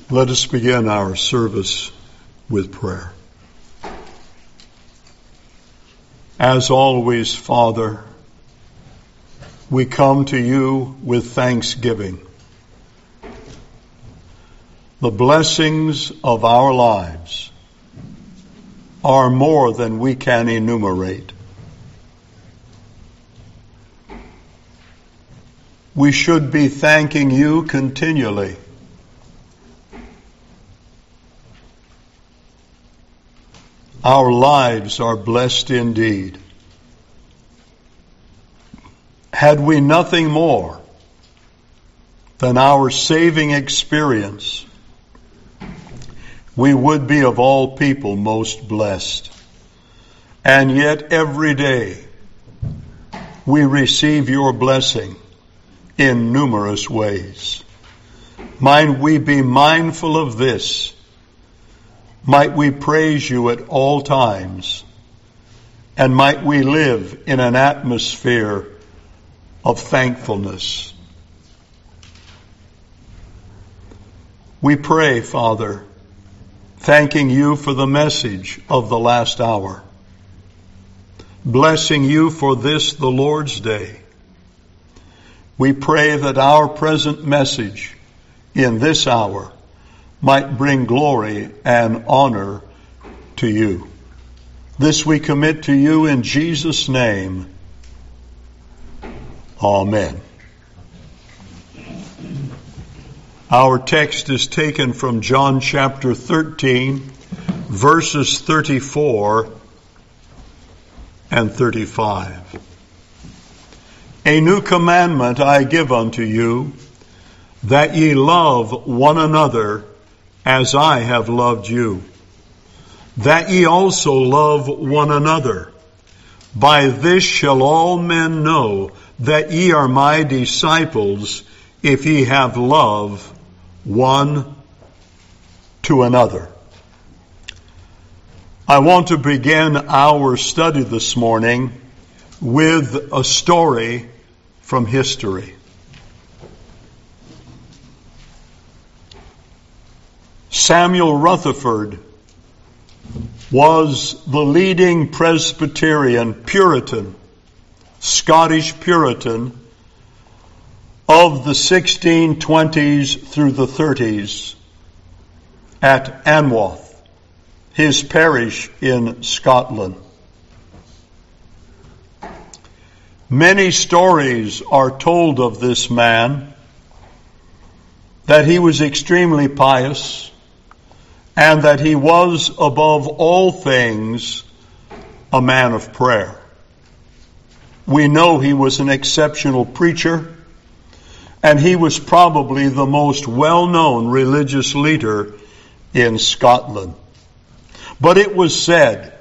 Let us begin our service with prayer. As always, Father, we come to you with thanksgiving. The blessings of our lives are more than we can enumerate. We should be thanking you continually. Our lives are blessed indeed. Had we nothing more than our saving experience, we would be of all people most blessed. And yet every day we receive your blessing in numerous ways. Might we be mindful of this. Might we praise you at all times, and might we live in an atmosphere of thankfulness. We pray, Father, thanking you for the message of the last hour, blessing you for this, the Lord's Day. We pray that our present message in this hour might bring glory and honor to you. This we commit to you in Jesus' name. Amen. Our text is taken from John chapter 13, verses 34 and 35. A new commandment I give unto you, that ye love one another as I have loved you, that ye also love one another. By this shall all men know that ye are my disciples, if ye have love one to another. I want to begin our study this morning with a story from history. Samuel Rutherford was the leading Presbyterian Puritan, Scottish Puritan of the 1620s through the 30s at Anwath, his parish in Scotland. Many stories are told of this man, that he was extremely pious, and that he was, above all things, a man of prayer. We know he was an exceptional preacher, and he was probably the most well-known religious leader in Scotland. But it was said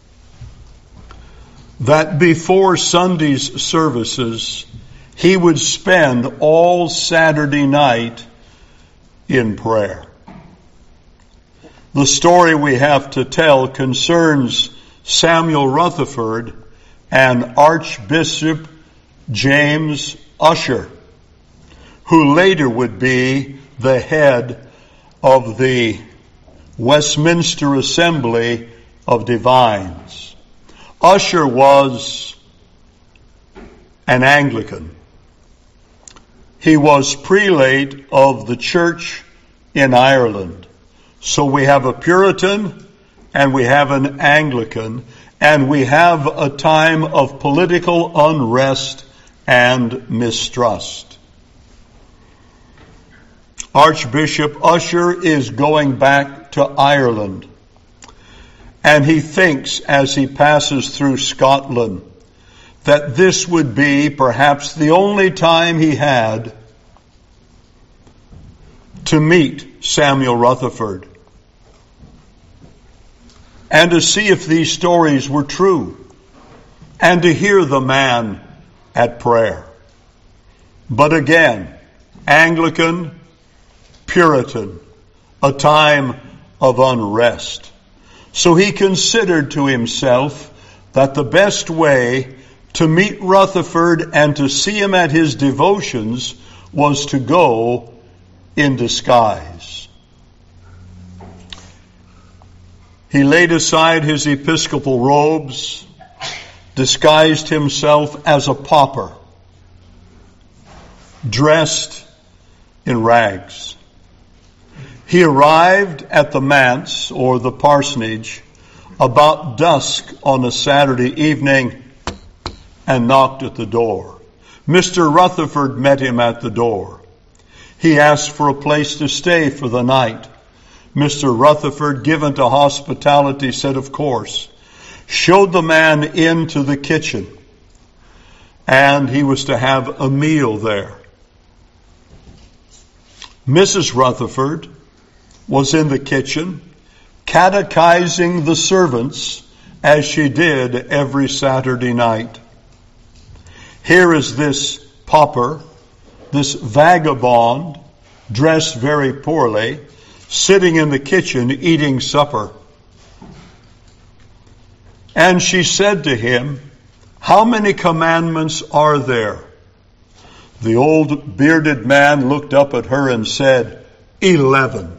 that before Sunday's services, he would spend all Saturday night in prayer. The story we have to tell concerns Samuel Rutherford and Archbishop James Ussher, who later would be the head of the Westminster Assembly of Divines. Ussher was an Anglican. He was prelate of the church in Ireland. So we have a Puritan, and we have an Anglican, and we have a time of political unrest and mistrust. Archbishop Ussher is going back to Ireland, and he thinks as he passes through Scotland that this would be perhaps the only time he had to meet Samuel Rutherford and to see if these stories were true and to hear the man at prayer. But again, Anglican, Puritan, a time of unrest. So he considered to himself that the best way to meet Rutherford and to see him at his devotions was to go in disguise. He laid aside his episcopal robes, disguised himself as a pauper, dressed in rags. He arrived at the manse, or the parsonage, about dusk on a Saturday evening and knocked at the door. Mr. Rutherford met him at the door. He asked for a place to stay for the night. Mr. Rutherford, given to hospitality, said of course, showed the man into the kitchen, and he was to have a meal there. Mrs. Rutherford was in the kitchen, catechizing the servants as she did every Saturday night. Here is this pauper, this vagabond, dressed very poorly, sitting in the kitchen eating supper. And she said to him, how many commandments are there? The old bearded man looked up at her and said, 11.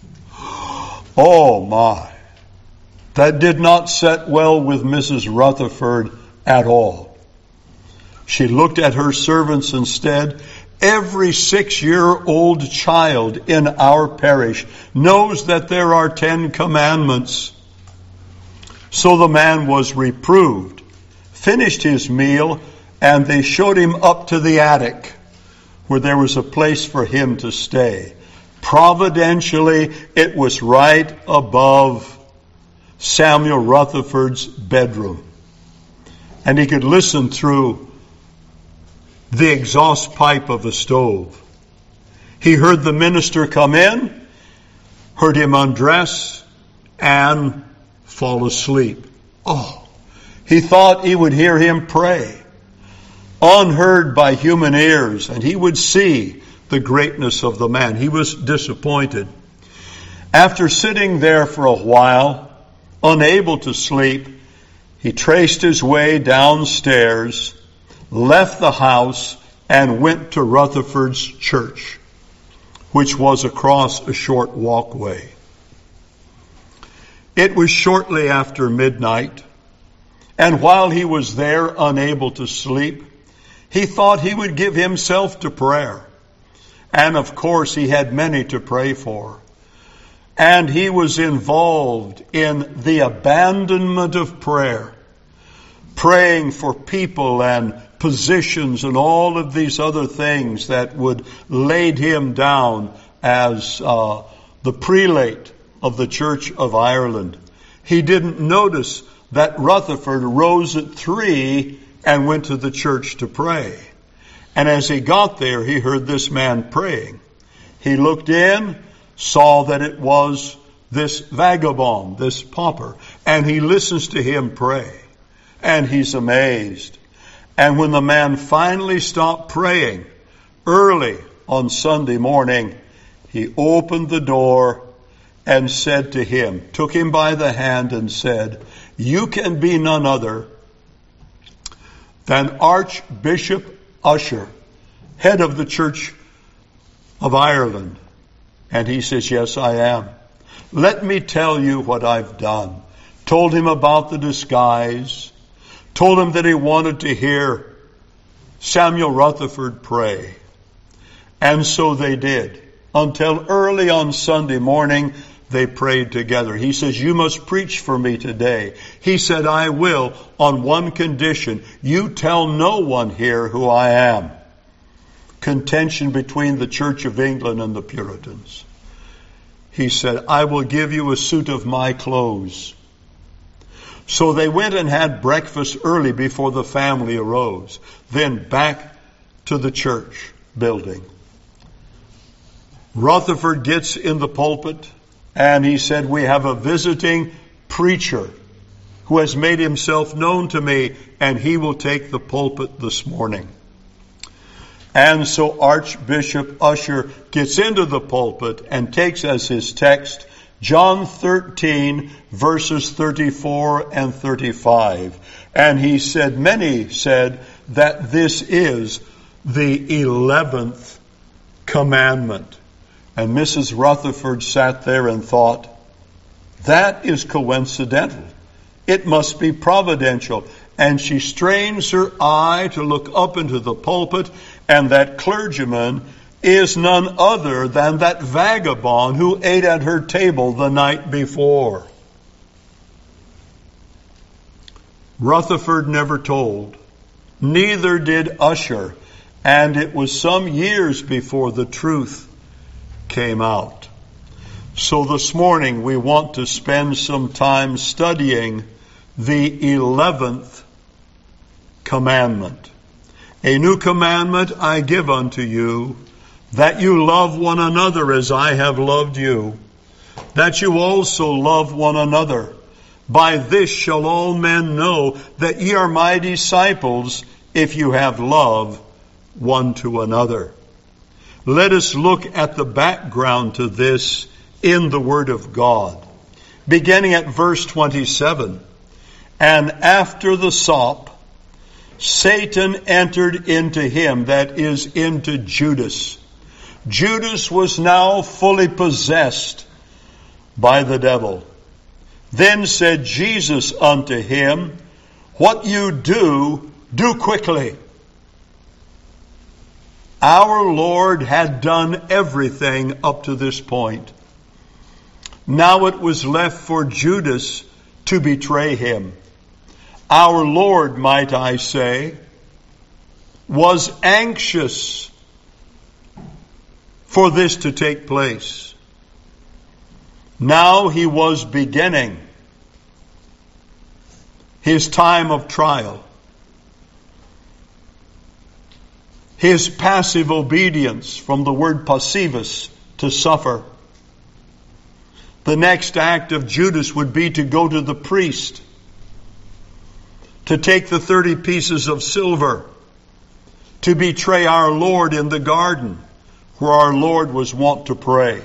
Oh my! That did not set well with Mrs. Rutherford at all. She looked at her servants instead. Every 6-year-old child in our parish knows that there are 10 commandments. So the man was reproved, finished his meal, and they showed him up to the attic where there was a place for him to stay. Providentially, it was right above Samuel Rutherford's bedroom. And he could listen through the exhaust pipe of a stove. He heard the minister come in, heard him undress, and fall asleep. Oh, he thought he would hear him pray, unheard by human ears, and he would see the greatness of the man. He was disappointed. After sitting there for a while, unable to sleep, he traced his way downstairs, left the house, and went to Rutherford's church, which was across a short walkway. It was shortly after midnight, and while he was there unable to sleep, he thought he would give himself to prayer. And of course he had many to pray for. And he was involved in the abandonment of prayer, praying for people and positions and all of these other things that would laid him down as the prelate of the Church of Ireland. He didn't notice that Rutherford rose at 3 and went to the church to pray. And as he got there, he heard this man praying. He looked in, saw that it was this vagabond, this pauper, and he listens to him pray. And he's amazed. And when the man finally stopped praying, early on Sunday morning, he opened the door and said to him, took him by the hand and said, you can be none other than Archbishop Usher, head of the Church of Ireland. And he says, yes, I am. Let me tell you what I've done. Told him about the disguise. Told him that he wanted to hear Samuel Rutherford pray. And so they did. Until early on Sunday morning, they prayed together. He says, you must preach for me today. He said, I will, on one condition. You tell no one here who I am. Contention between the Church of England and the Puritans. He said, I will give you a suit of my clothes. So they went and had breakfast early before the family arose. Then back to the church building. Rutherford gets in the pulpit and he said, we have a visiting preacher who has made himself known to me, and he will take the pulpit this morning. And so Archbishop Usher gets into the pulpit and takes as his text John 13, verses 34 and 35. And he said, many said that this is the 11th commandment. And Mrs. Rutherford sat there and thought, That is coincidental. It must be providential. And she strains her eye to look up into the pulpit, and that clergyman is none other than that vagabond who ate at her table the night before. Rutherford never told, neither did Ussher, and it was some years before the truth came out. So this morning we want to spend some time studying the 11th commandment. A new commandment I give unto you, that you love one another as I have loved you, that you also love one another. By this shall all men know that ye are my disciples, if you have love one to another. Let us look at the background to this in the Word of God. Beginning at verse 27. And after the sop, Satan entered into him, that is, into Judas. Judas was now fully possessed by the devil. Then said Jesus unto him, what you do, do quickly. Our Lord had done everything up to this point. Now it was left for Judas to betray him. Our Lord, might I say, was anxious for this to take place. Now he was beginning his time of trial. His passive obedience, from the word passivus, to suffer. The next act of Judas would be to go to the priest, to take the 30 pieces of silver, to betray our Lord in the garden, where our Lord was wont to pray.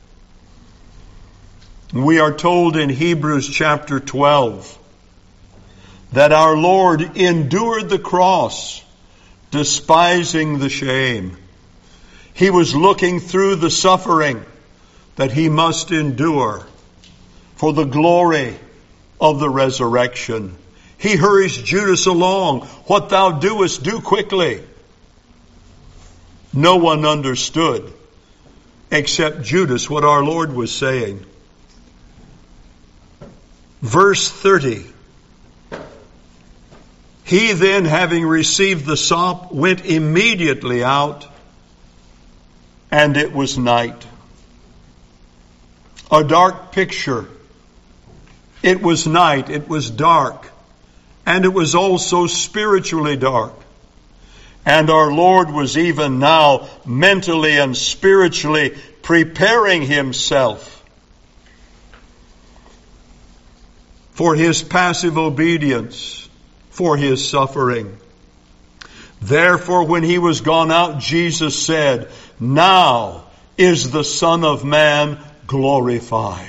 We are told in Hebrews chapter 12 that our Lord endured the cross, despising the shame. He was looking through the suffering that he must endure for the glory of the resurrection. He hurries Judas along. What thou doest, do quickly. No one understood except Judas what our Lord was saying. Verse 30. He then, having received the sop, went immediately out, and it was night. A dark picture. It was night, it was dark, and it was also spiritually dark. And our Lord was even now mentally and spiritually preparing himself for his passive obedience, for his suffering. Therefore, when he was gone out, Jesus said, now is the Son of Man glorified.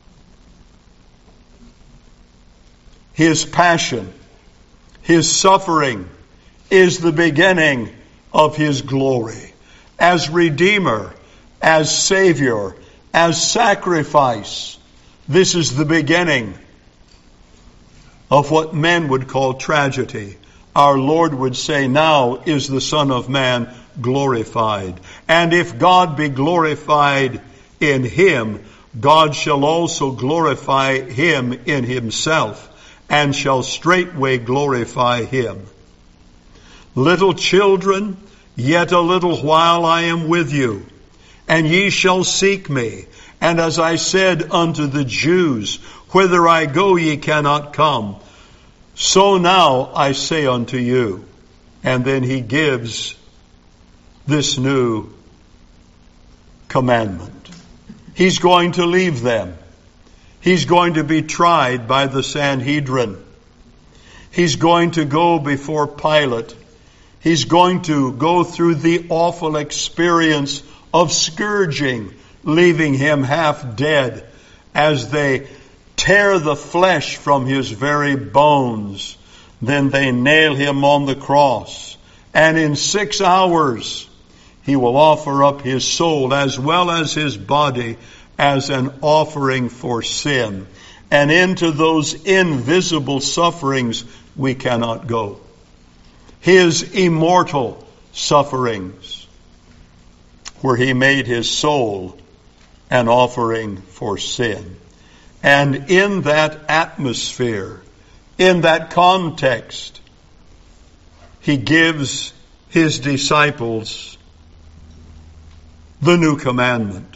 His passion, his suffering is the beginning of his glory. As Redeemer, as Savior, as sacrifice, this is the beginning of what men would call tragedy. Our Lord would say, now is the Son of Man glorified. And if God be glorified in him, God shall also glorify him in himself, and shall straightway glorify him. Little children, yet a little while I am with you, and ye shall seek me. And as I said unto the Jews, whither I go ye cannot come, so now I say unto you. And then he gives this new commandment. He's going to leave them. He's going to be tried by the Sanhedrin. He's going to go before Pilate. He's going to go through the awful experience of scourging, leaving him half dead as they tear the flesh from his very bones. Then they nail him on the cross. And in 6 hours, he will offer up his soul as well as his body as an offering for sin. And into those invisible sufferings we cannot go. His immortal sufferings, where he made his soul an offering for sin. And in that atmosphere, in that context, he gives his disciples the new commandment.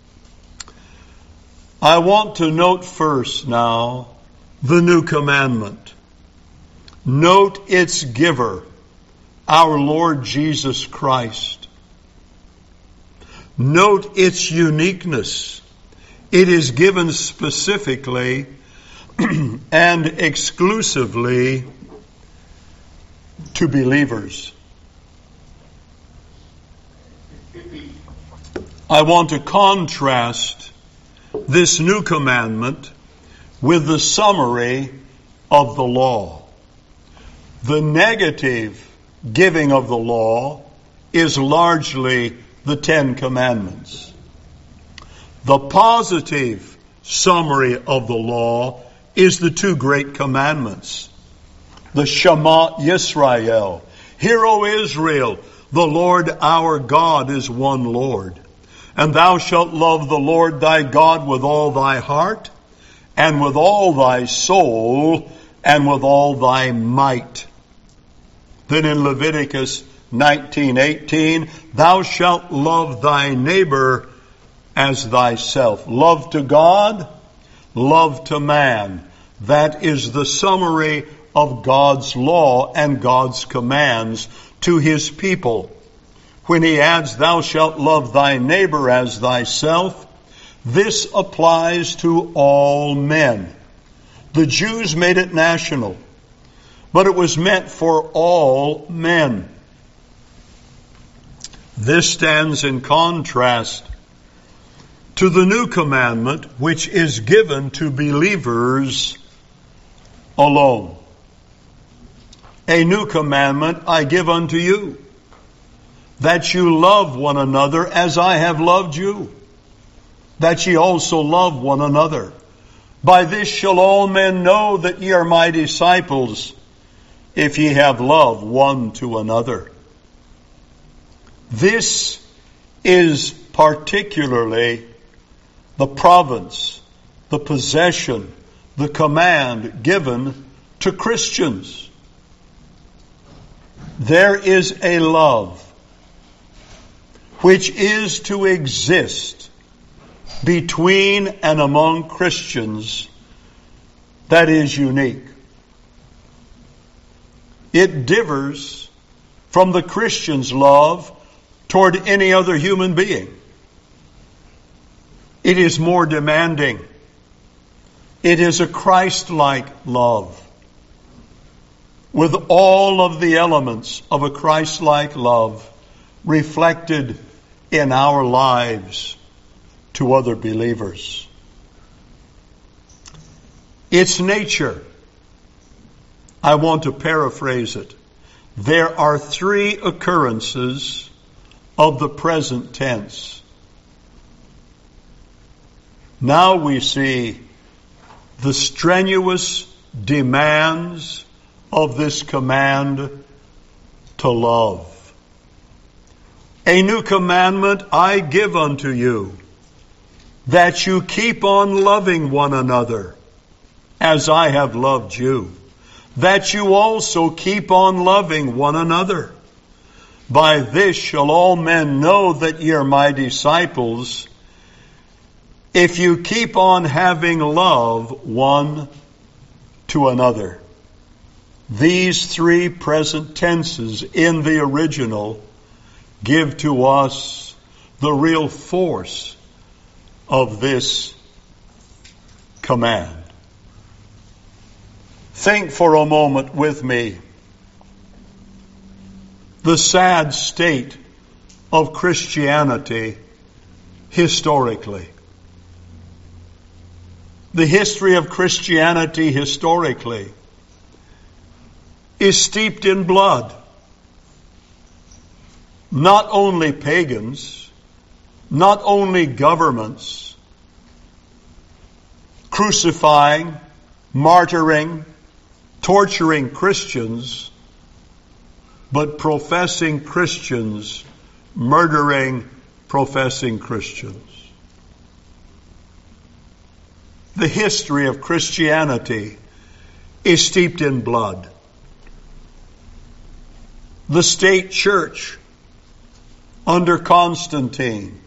I want to note first now the new commandment. Note its giver, our Lord Jesus Christ. Note its uniqueness. It is given specifically and exclusively to believers. I want to contrast this new commandment with the summary of the law. The negative giving of the law is largely the Ten Commandments. The positive summary of the law is the two great commandments. The Shema Yisrael. Hear, O Israel, the Lord our God is one Lord. And thou shalt love the Lord thy God with all thy heart, and with all thy soul, and with all thy might. Then in Leviticus 19:18, thou shalt love thy neighbor as thyself. Love to God, love to man. That is the summary of God's law and God's commands to his people. When he adds, thou shalt love thy neighbor as thyself, this applies to all men. The Jews made it national, but it was meant for all men. This stands in contrast to the new commandment, which is given to believers alone. A new commandment I give unto you, that you love one another as I have loved you, that ye also love one another. By this shall all men know that ye are my disciples, if ye have love one to another. This is particularly the province, the possession, the command given to Christians. There is a love which is to exist between and among Christians that is unique. It differs from the Christian's love toward any other human being. It is more demanding. It is a Christ-like love, with all of the elements of a Christ-like love reflected in our lives to other believers. Its nature, I want to paraphrase it. There are three occurrences of the present tense. Now we see the strenuous demands of this command to love. A new commandment I give unto you, that you keep on loving one another as I have loved you, that you also keep on loving one another. By this shall all men know that ye are my disciples, if you keep on having love one to another. These three present tenses in the original give to us the real force of this command. Think for a moment with me the sad state of Christianity historically. The history of Christianity historically is steeped in blood. Not only pagans, not only governments, crucifying, martyring, torturing Christians, but professing Christians murdering professing Christians. The history of Christianity is steeped in blood. The state church under Constantine,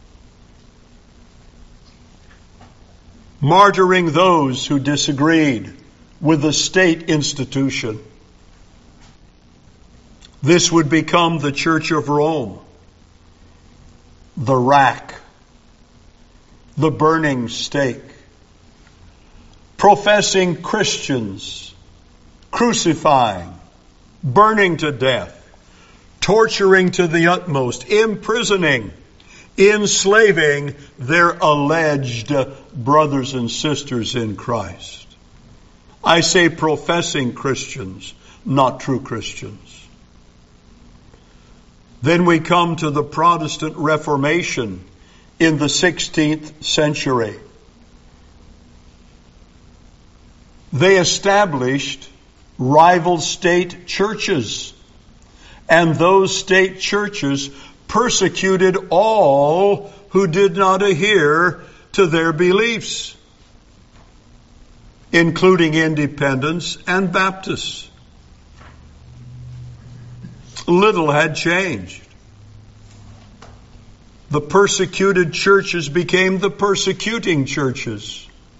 martyring those who disagreed with the state institution. This would become the Church of Rome, the rack, the burning stake. Professing Christians, crucifying, burning to death, torturing to the utmost, imprisoning, enslaving their alleged brothers and sisters in Christ. I say professing Christians, not true Christians. Then we come to the Protestant Reformation in the 16th century. They established rival state churches, and those state churches persecuted all who did not adhere to their beliefs, including independents and Baptists. Little had changed. The persecuted churches became the persecuting churches.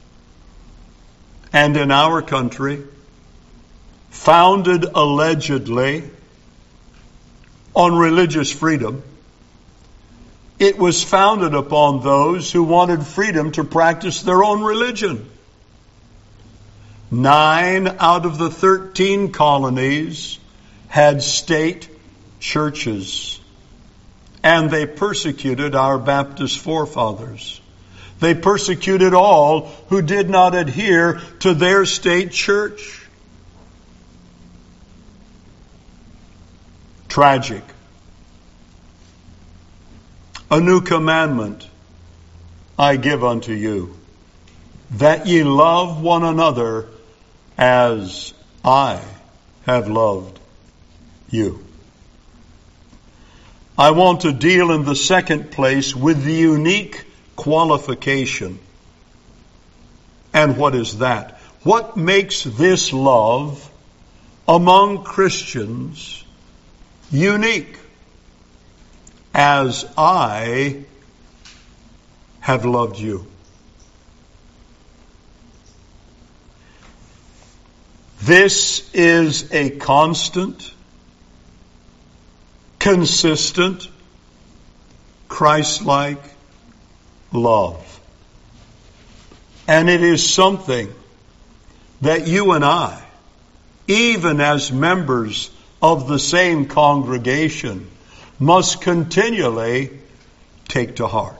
And in our country, founded allegedly on religious freedom, it was founded upon those who wanted freedom to practice their own religion. 9 out of the 13 colonies had state churches, and they persecuted our Baptist forefathers. They persecuted all who did not adhere to their state church. Tragic. A new commandment I give unto you, that ye love one another as I have loved you. I want to deal in the second place with the unique qualification. And what is that? What makes this love among Christians unique? As I have loved you. This is a constant, consistent, Christ-like love. And it is something that you and I, even as members of the same congregation, must continually take to heart.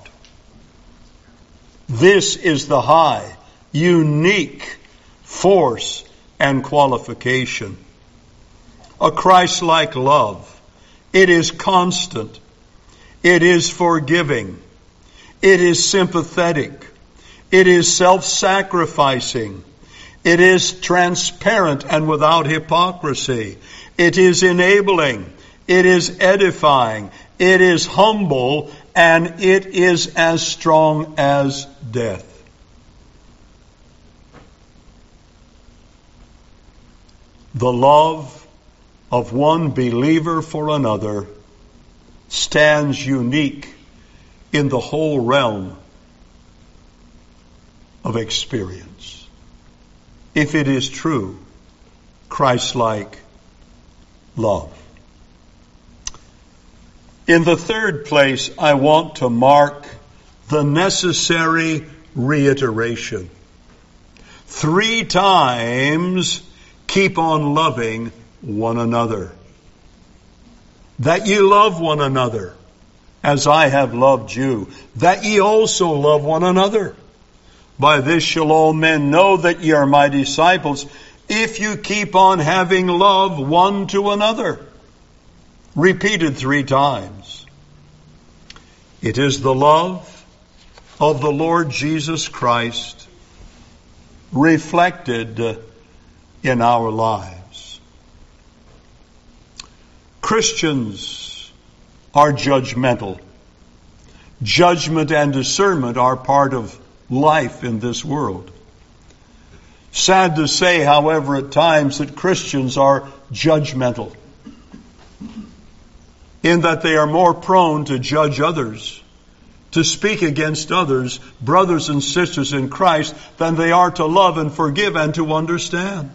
This is the high, unique force and qualification. A Christ-like love. It is constant. It is forgiving. It is sympathetic. It is self-sacrificing. It is transparent and without hypocrisy. It is enabling. It is edifying. It is humble. And it is as strong as death. The love of one believer for another stands unique in the whole realm of experience. If it is true, Christ-like love. In the third place, I want to mark the necessary reiteration. 3 times, keep on loving one another. That ye love one another, as I have loved you. That ye also love one another. By this shall all men know that ye are my disciples, if you keep on having love one to another. Repeated 3 times. It is the love of the Lord Jesus Christ reflected in our lives. Christians are judgmental. Judgment and discernment are part of life in this world. Sad to say, however, at times that Christians are judgmental, in that they are more prone to judge others, to speak against others, brothers and sisters in Christ, than they are to love and forgive and to understand.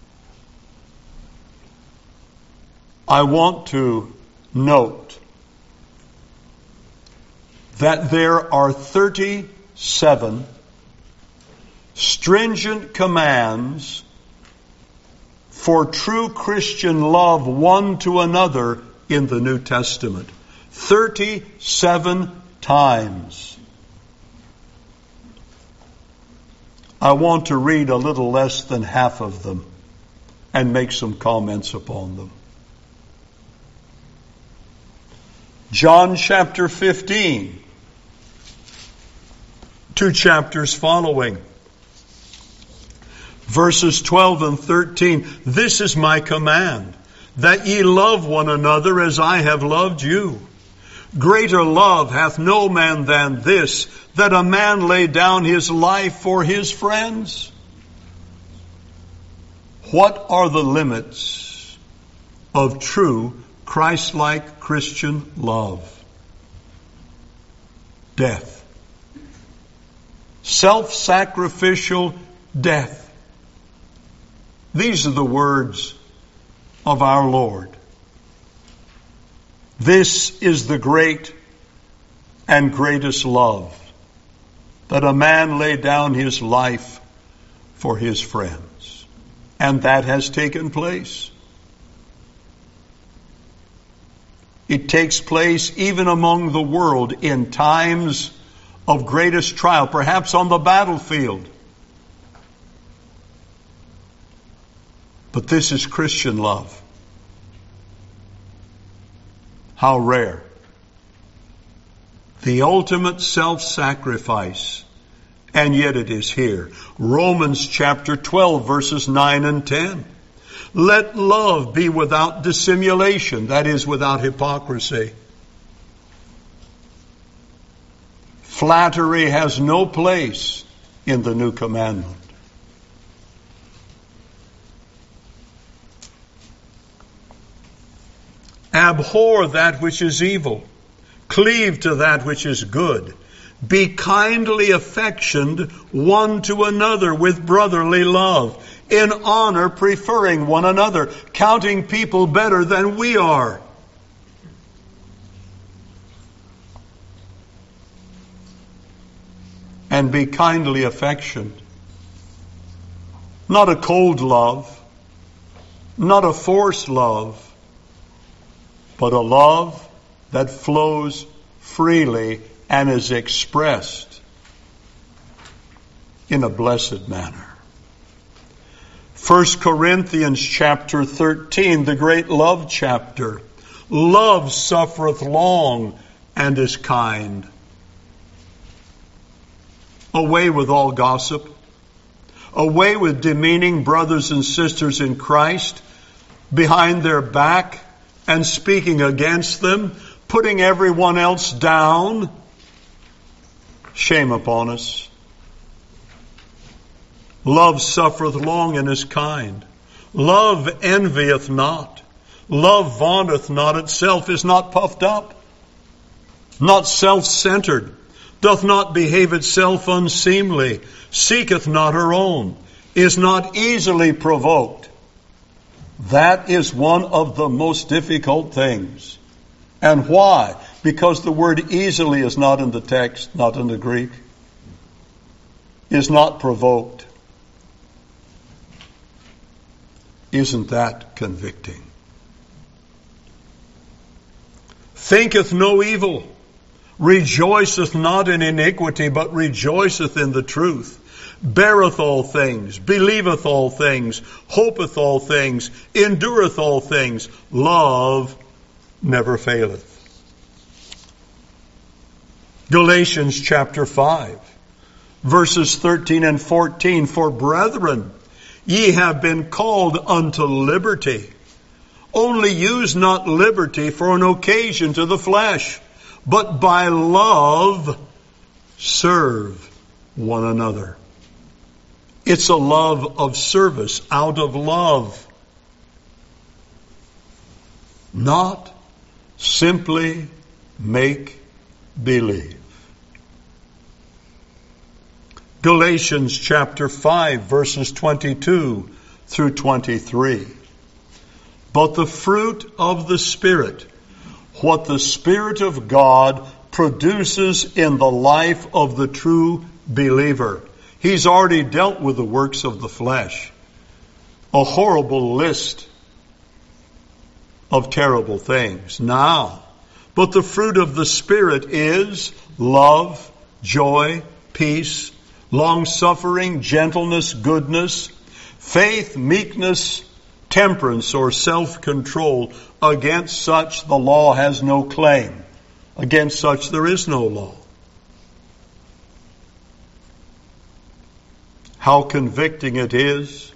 I want to note that there are 37 stringent commands for true Christian love one to another in the New Testament. 37 times. I want to read a little less than half of them and make some comments upon them. John chapter 15, 2 chapters following, verses 12 and 13. This is my command, that ye love one another as I have loved you. Greater love hath no man than this, that a man lay down his life for his friends. What are the limits of true Christ-like Christian love? Death. Self-sacrificial death. These are the words of our Lord. This is the great and greatest love, that a man lay down his life for his friends. And that has taken place. It takes place even among the world in times of greatest trial, perhaps on the battlefield. But this is Christian love. How rare. The ultimate self-sacrifice. And yet it is here. Romans chapter 12, verses 9 and 10. Let love be without dissimulation, that is, without hypocrisy. Flattery has no place in the new commandment. Abhor that which is evil. Cleave to that which is good. Be kindly affectioned one to another with brotherly love, in honor preferring one another, counting people better than we are. And be kindly affectioned. Not a cold love, not a forced love, but a love that flows freely and is expressed in a blessed manner. 1 Corinthians chapter 13, the great love chapter. Love suffereth long and is kind. Away with all gossip. Away with demeaning brothers and sisters in Christ behind their back and speaking against them, putting everyone else down. Shame upon us. Love suffereth long and is kind. Love envieth not. Love vaunteth not itself, is not puffed up, not self-centered, doth not behave itself unseemly, seeketh not her own, is not easily provoked. That is one of the most difficult things. And why? Because the word easily is not in the text, not in the Greek. Is not provoked. Isn't that convicting? Thinketh no evil, rejoiceth not in iniquity, but rejoiceth in the truth. Beareth all things, believeth all things, hopeth all things, endureth all things. Love never faileth. Galatians chapter 5. Verses 13 and 14, for brethren, ye have been called unto liberty. Only use not liberty for an occasion to the flesh, but by love serve one another. It's a love of service, out of love. Not simply make believe. Galatians chapter 5, verses 22 through 23. But the fruit of the Spirit, what the Spirit of God produces in the life of the true believer. He's already dealt with the works of the flesh. A horrible list of terrible things. Now, but the fruit of the Spirit is love, joy, peace, long-suffering, gentleness, goodness, faith, meekness, temperance, or self-control. Against such the law has no claim. Against such there is no law. How convicting it is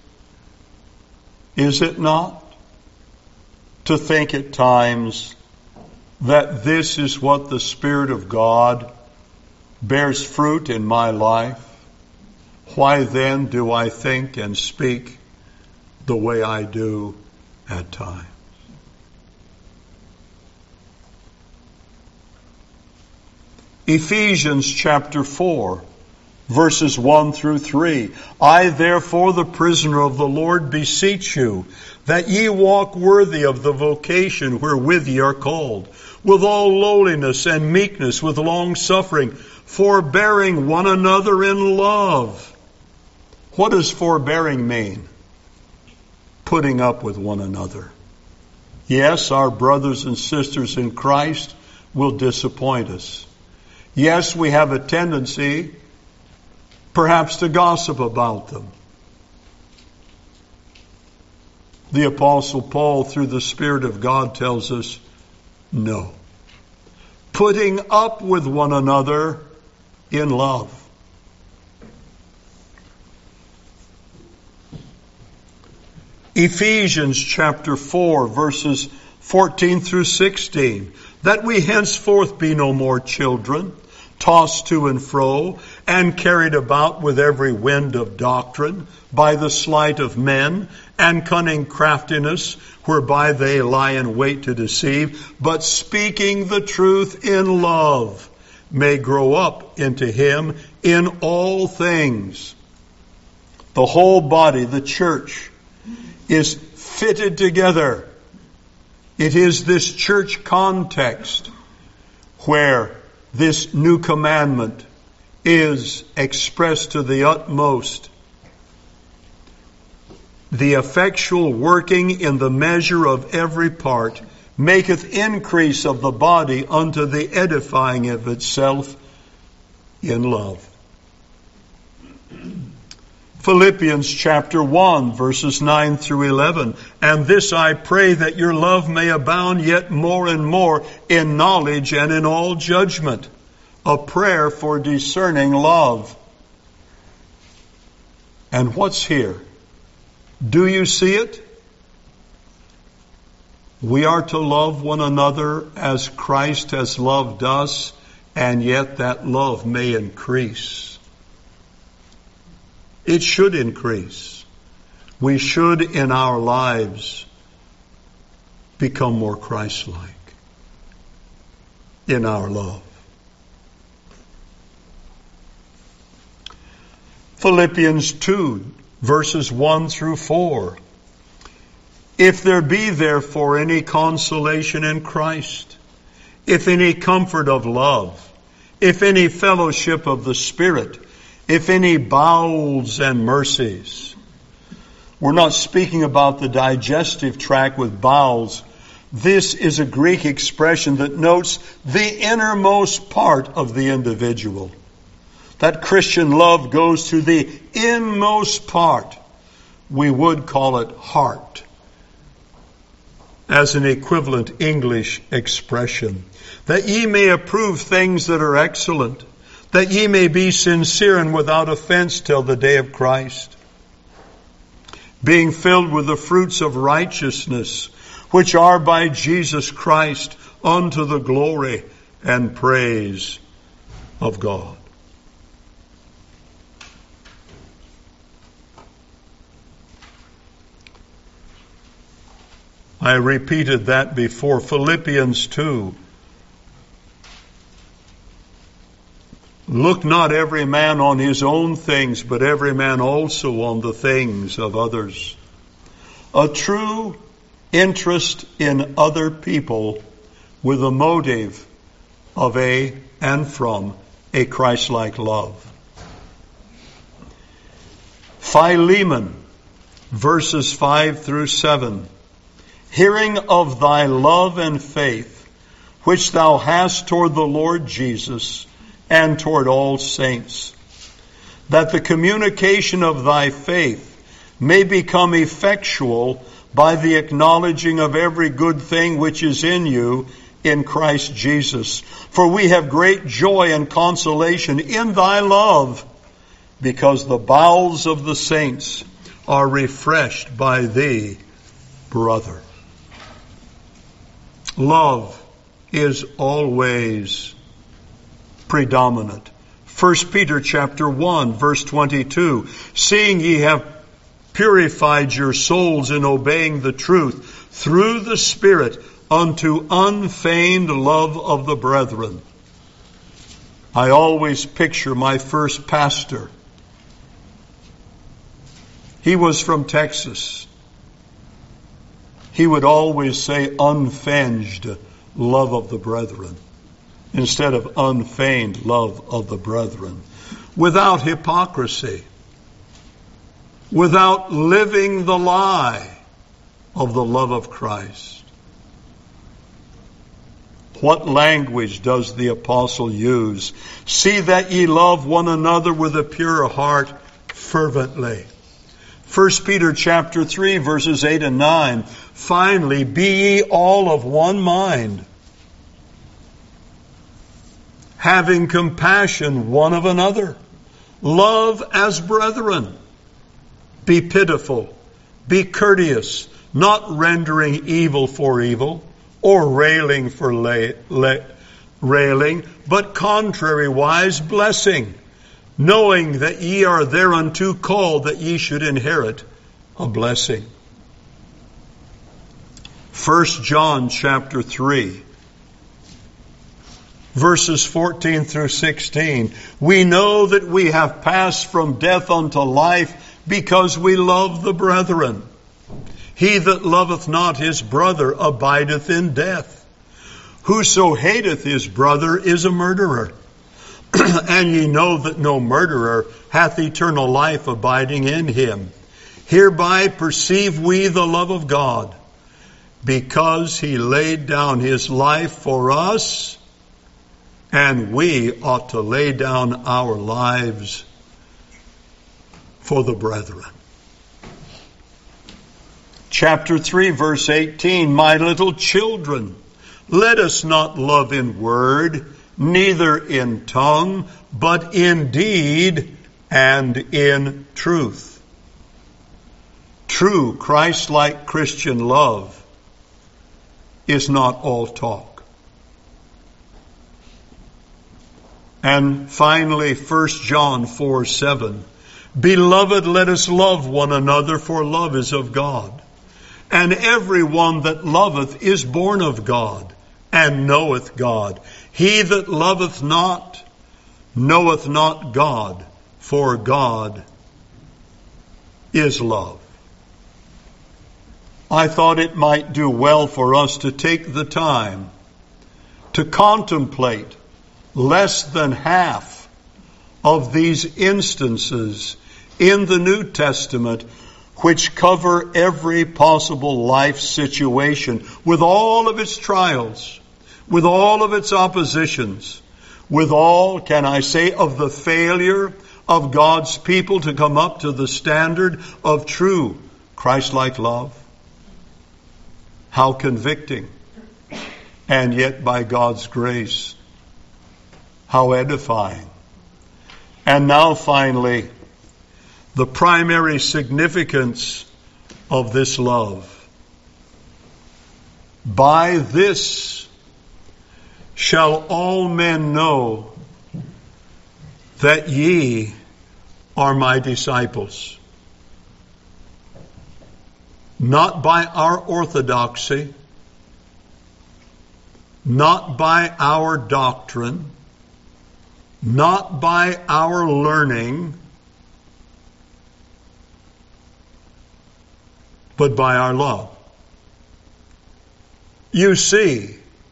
it not, to think at times that this is what the Spirit of God bears fruit in my life? Why then do I think and speak the way I do at times? Ephesians chapter 4, verses 1 through 3. I therefore, the prisoner of the Lord, beseech you, that ye walk worthy of the vocation wherewith ye are called, with all lowliness and meekness, with long suffering, forbearing one another in love. What does forbearing mean? Putting up with one another. Yes, our brothers and sisters in Christ will disappoint us. Yes, we have a tendency perhaps to gossip about them. The Apostle Paul, through the Spirit of God, tells us, no. Putting up with one another in love. Ephesians chapter 4, verses 14 through 16. That we henceforth be no more children, tossed to and fro, and carried about with every wind of doctrine, by the sleight of men, and cunning craftiness, whereby they lie in wait to deceive, but speaking the truth in love, may grow up into Him in all things. The whole body, the church, is fitted together. It is this church context where this new commandment is expressed to the utmost. The effectual working in the measure of every part maketh increase of the body unto the edifying of itself in love. Philippians chapter 1, verses 9 through 11. And this I pray, that your love may abound yet more and more in knowledge and in all judgment. A prayer for discerning love. And what's here? Do you see it? We are to love one another as Christ has loved us, and yet that love may increase. It should increase. We should in our lives become more Christ-like in our love. Philippians 2, verses 1 through 4. If there be therefore any consolation in Christ, if any comfort of love, if any fellowship of the Spirit, if any bowels and mercies. We're not speaking about the digestive tract with bowels. This is a Greek expression that notes the innermost part of the individual. That Christian love goes to the inmost part. We would call it heart, as an equivalent English expression. That ye may approve things that are excellent, that ye may be sincere and without offense till the day of Christ, being filled with the fruits of righteousness, which are by Jesus Christ unto the glory and praise of God. I repeated that before. Philippians 2. Look not every man on his own things, but every man also on the things of others. A true interest in other people with a motive of and from a Christ-like love. Philemon, verses 5 through 7. Hearing of thy love and faith, which thou hast toward the Lord Jesus, and toward all saints, that the communication of thy faith may become effectual by the acknowledging of every good thing which is in you in Christ Jesus. For we have great joy and consolation in thy love, because the bowels of the saints are refreshed by thee, brother. Love is always predominant. 1 Peter chapter 1, verse 22. Seeing ye have purified your souls in obeying the truth through the Spirit unto unfeigned love of the brethren. I always picture my first pastor. He was from Texas. He would always say unfeigned love of the brethren instead of unfeigned love of the brethren. Without hypocrisy. Without living the lie of the love of Christ. What language does the apostle use? See that ye love one another with a pure heart fervently. 1 Peter chapter 3, verses 8 and 9. Finally, be ye all of one mind, having compassion one of another. Love as brethren. Be pitiful. Be courteous, not rendering evil for evil, or railing for railing, but contrariwise blessing, knowing that ye are thereunto called, that ye should inherit a blessing. 1 John chapter 3, verses 14 through 16. We know that we have passed from death unto life, because we love the brethren. He that loveth not his brother abideth in death. Whoso hateth his brother is a murderer. And ye know that no murderer hath eternal life abiding in him. Hereby perceive we the love of God, because he laid down his life for us, and we ought to lay down our lives for the brethren. Chapter 3, verse 18, My little children, let us not love in word, neither in tongue, but in deed and in truth. True Christ-like Christian love is not all talk. And finally, 1 John 4, 7. Beloved, let us love one another, for love is of God. And every one that loveth is born of God, and knoweth God. He that loveth not, knoweth not God, for God is love. I thought it might do well for us to take the time to contemplate less than half of these instances in the New Testament which cover every possible life situation with all of its trials, with all of its oppositions, with all, can I say, of the failure of God's people to come up to the standard of true Christ-like love. How convicting, and yet by God's grace, how edifying And now finally, the primary significance of this love. By this shall all men know that ye are my disciples. Not by our orthodoxy, not by our doctrine, not by our learning, but by our love. You see,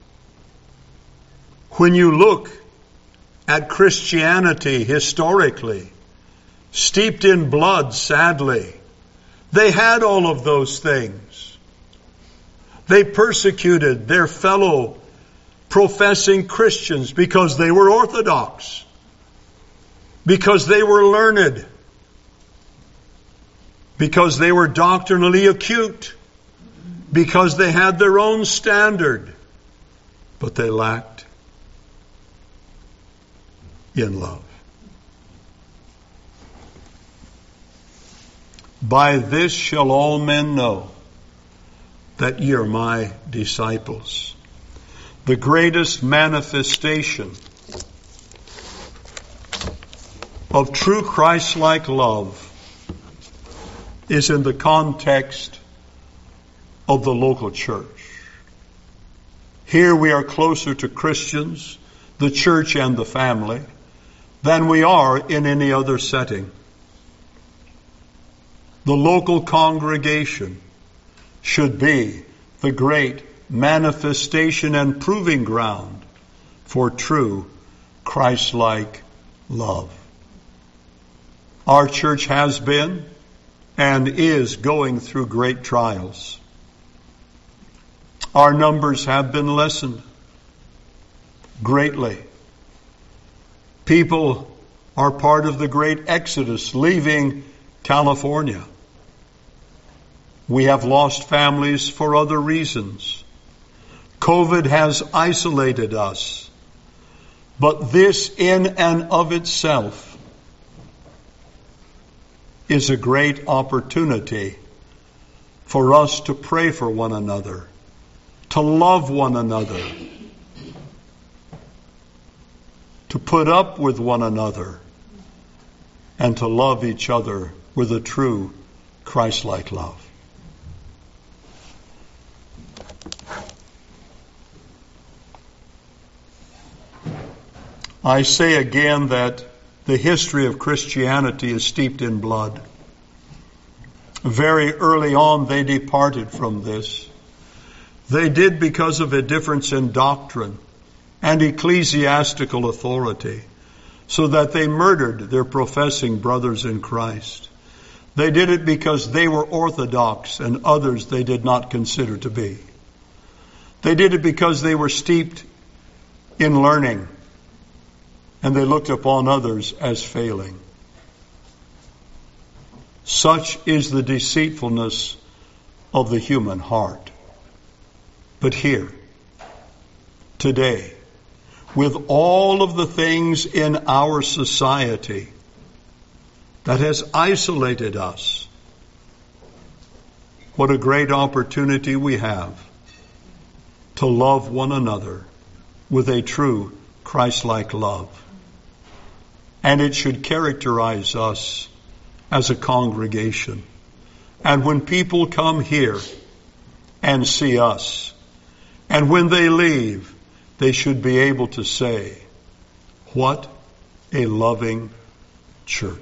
when you look at Christianity historically, steeped in blood, sadly, they had all of those things. They persecuted their fellow professing Christians because they were orthodox, because they were learned, because they were doctrinally acute, because they had their own standard, but they lacked in love. By this shall all men know that ye are my disciples. The greatest manifestation of true Christ-like love is in the context of the local church. Here we are closer to Christians, the church and the family, than we are in any other setting. The local congregation should be the great manifestation and proving ground for true Christ-like love. Our church has been and is going through great trials. Our numbers have been lessened greatly. People are part of the great exodus leaving California. We have lost families for other reasons. COVID has isolated us. But this in and of itself is a great opportunity for us to pray for one another, to love one another, to put up with one another, and to love each other with a true Christ-like love. I say again that the history of Christianity is steeped in blood. Very early on, they departed from this. They did because of a difference in doctrine and ecclesiastical authority, so that they murdered their professing brothers in Christ. They did it because they were orthodox and others they did not consider to be. They did it because they were steeped in learning, and they looked upon others as failing. Such is the deceitfulness of the human heart. But here, today, with all of the things in our society that has isolated us, what a great opportunity we have to love one another with a true Christ-like love. And it should characterize us as a congregation. And when people come here and see us, and when they leave, they should be able to say, what a loving church.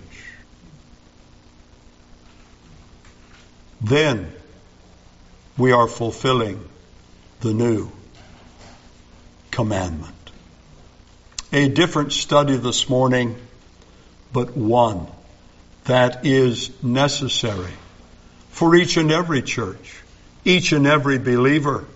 Then we are fulfilling the new commandment. A different study this morning, but one that is necessary for each and every church, each and every believer.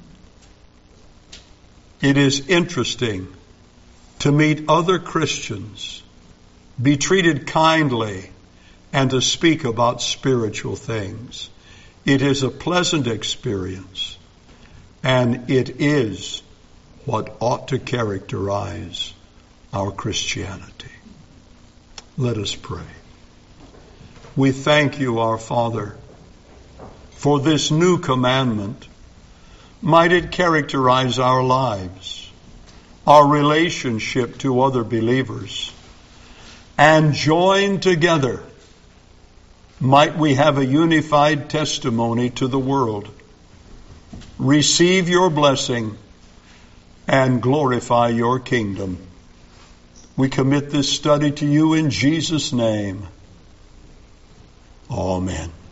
It is interesting to meet other Christians, be treated kindly, and to speak about spiritual things. It is a pleasant experience, and it is what ought to characterize our Christianity. Let us pray. We thank you, our Father, for this new commandment. Might it characterize our lives, our relationship to other believers, and join together, might we have a unified testimony to the world. Receive your blessing and glorify your kingdom. We commit this study to you in Jesus' name. Amen.